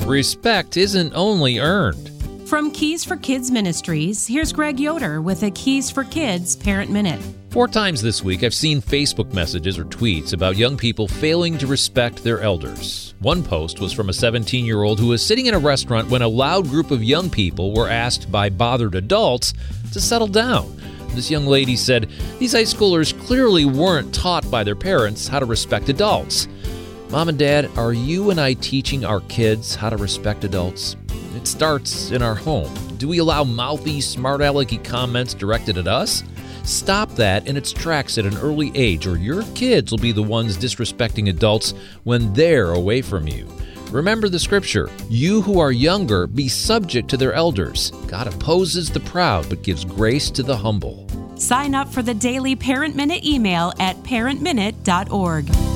Respect isn't only earned. From Keys for Kids Ministries, here's Greg Yoder with a Keys for Kids Parent Minute. 4 times this week, I've seen Facebook messages or tweets about young people failing to respect their elders. One post was from a 17-year-old who was sitting in a restaurant when a loud group of young people were asked by bothered adults to settle down. This young lady said, "These high schoolers clearly weren't taught by their parents how to respect adults." Mom and Dad, are you and I teaching our kids how to respect adults? It starts in our home. Do we allow mouthy, smart-alecky comments directed at us? Stop that in its tracks at an early age, or your kids will be the ones disrespecting adults when they're away from you. Remember the scripture, "You who are younger, be subject to their elders. God opposes the proud, but gives grace to the humble." Sign up for the daily Parent Minute email at parentminute.org.